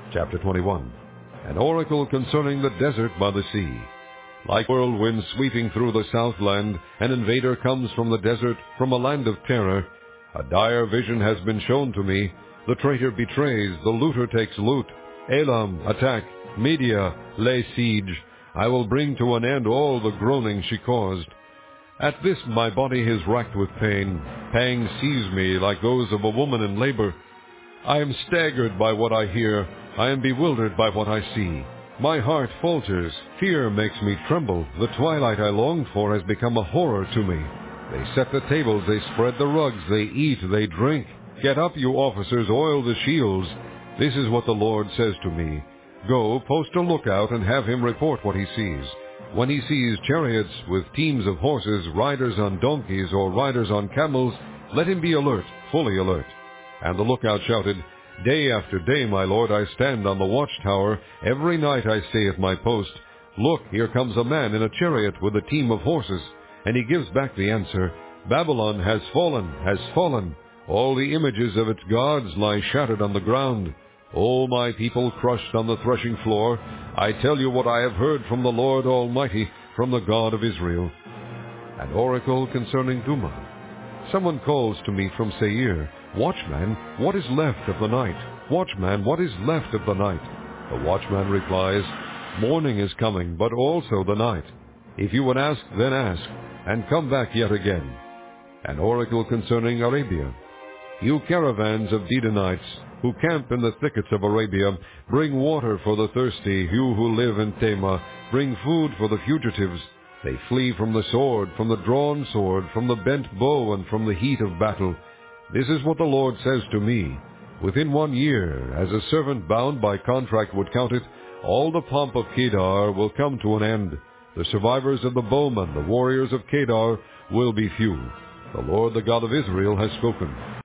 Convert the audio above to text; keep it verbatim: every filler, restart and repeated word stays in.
Chapter twenty-one. An oracle concerning the desert by the sea. Like whirlwind sweeping through the southland, an invader comes from the desert, from a land of terror. A dire vision has been shown to me. The traitor betrays, the looter takes loot. Elam, attack. Media, lay siege. I will bring to an end all the groaning she caused. At this my body is racked with pain. Pangs seize me like those of a woman in labor. I am staggered by what I hear. I am bewildered by what I see. My heart falters. Fear makes me tremble. The twilight I longed for has become a horror to me. They set the tables, they spread the rugs, they eat, they drink. Get up, you officers, oil the shields. This is what the Lord says to me. Go, post a lookout, and have him report what he sees. When he sees chariots with teams of horses, riders on donkeys, or riders on camels, let him be alert, fully alert. And the lookout shouted, Day after day, my lord, I stand on the watchtower. Every night I stay at my post. Look, here comes a man in a chariot with a team of horses. And he gives back the answer, Babylon has fallen, has fallen. All the images of its gods lie shattered on the ground. O my people crushed on the threshing floor, I tell you what I have heard from the Lord Almighty, from the God of Israel. An oracle concerning Dumah. Someone calls to me from Seir, Watchman, what is left of the night? Watchman, what is left of the night? The watchman replies, Morning is coming, but also the night. If you would ask, then ask, and come back yet again. An oracle concerning Arabia. You caravans of Dedanites, who camp in the thickets of Arabia, bring water for the thirsty, you who live in Tema, bring food for the fugitives. They flee from the sword, from the drawn sword, from the bent bow, and from the heat of battle. This is what the Lord says to me. Within one year, as a servant bound by contract would count it, all the pomp of Kedar will come to an end. The survivors of the bowmen, the warriors of Kedar, will be few. The Lord, the God of Israel, has spoken.